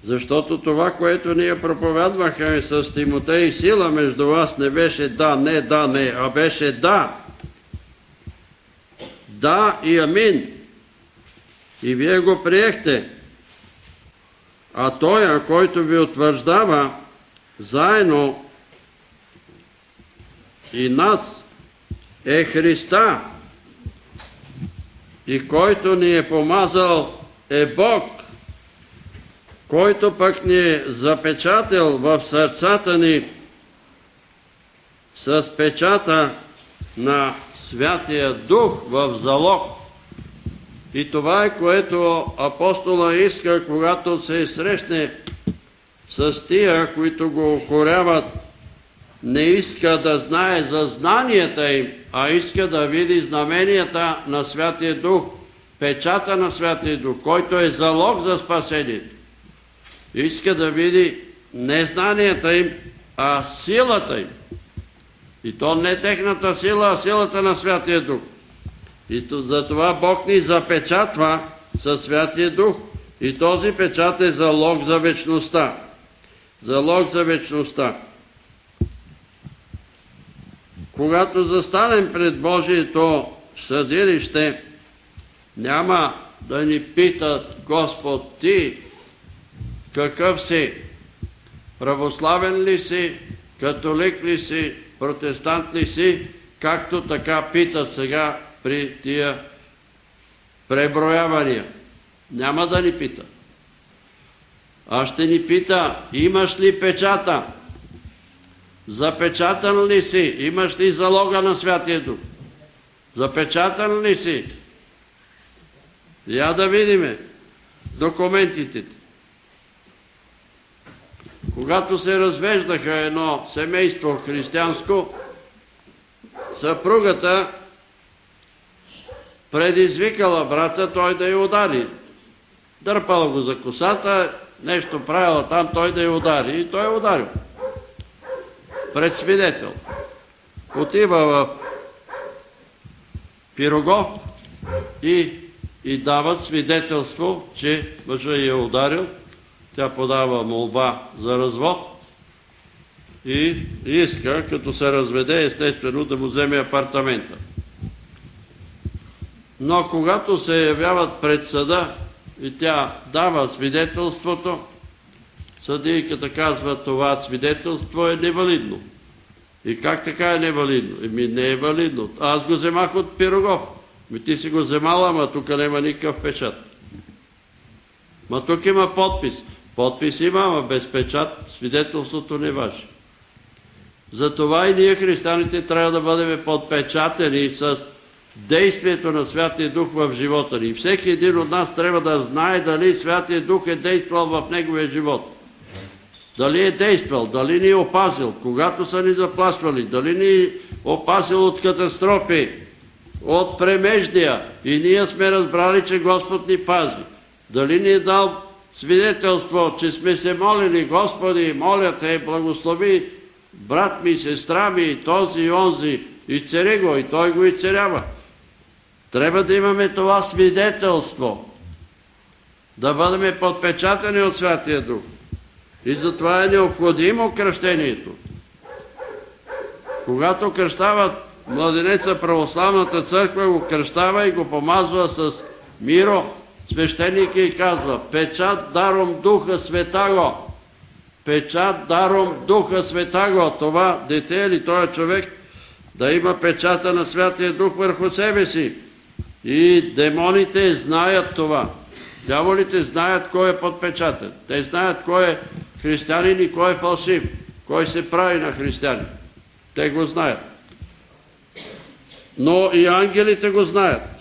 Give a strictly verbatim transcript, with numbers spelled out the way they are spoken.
Защото това, което ние проповядвахме с Тимотей, сила между вас не беше да, не, да, не, а беше да. Да и амин. И вие го приехте. А той, който ви утвърждава заедно и нас, е Христа. И който ни е помазал е Бог, който пък ни е запечатал в сърцата ни с печата на Святия Дух в залог. И това е, което апостола иска, когато се срещне с тия, които го укоряват. Не иска да знае за знанията им, а иска да види знаменията на Святия Дух, печата на Святия Дух, който е залог за спасението. Иска да види не знанията им, а силата им. И то не техната сила, а силата на Святия Дух. И затова Бог ни запечатва със Святия Дух. И този печат е залог за вечността. Залог за вечността. Когато застанем пред Божието съдилище, няма да ни питат: Господ, ти какъв си? Православен ли си? Католик ли си? Протестант ли си? Както така питат сега при тия преброявания. Няма да ни пита. А ще ни пита: имаш ли печата? Запечатан ли си? Имаш ли залога на Святия Дух? Запечатан ли си? Я да видиме документите. Когато се развеждаха едно семейство християнско, съпругата предизвикала брата той да я удари. Дърпала го за косата, нещо правила там, той да я удари. И той я ударил. Пред свидетел. Отива в Пирогов и, и дава свидетелство, че мъжът я е ударил. Тя подава молба за развод и иска, като се разведе, естествено да му вземе апартамента. Но когато се явяват пред съда и тя дава свидетелството, съдийката казва: това свидетелство е невалидно. И как така е невалидно? Еми не е валидно. Аз го вземах от Пирогов. Ми ти си го вземала, ама тук няма никакъв печат. Ма тук има подпис. Подпис има, ама без печат свидетелството не важи. Затова и ние, християните, трябва да бъдем подпечатени с действието на Святия Дух в живота ни. Всеки един от нас трябва да знае дали Святия Дух е действал в неговия живот. Дали е действал, дали ни е опазил, когато са ни заплашвали, дали ни е опазил от катастрофи, от премеждия и ние сме разбрали, че Господ ни пази. Дали ни е дал свидетелство, че сме се молили: Господи, моля те, благослови брат ми, сестра ми, този и онзи, изцери го, и той го изцерява. Трябва да имаме това свидетелство, да бъдем подпечатани от Святия Дух. И затова е необходимо кръщението. Когато кръщават младенеца, православната църква го кръщава и го помазва с миро, свещеника и казва: печат даром Духа Святаго. Печат даром Духа Святаго. Това дете или този човек да има печата на Святия Дух върху себе си. И демоните знаят това. Дяволите знаят кой е подпечатан. Те знаят кой е християнин и кой е фалшив. Кой се прави на християнин. Те го знаят. Но и ангелите го знаят.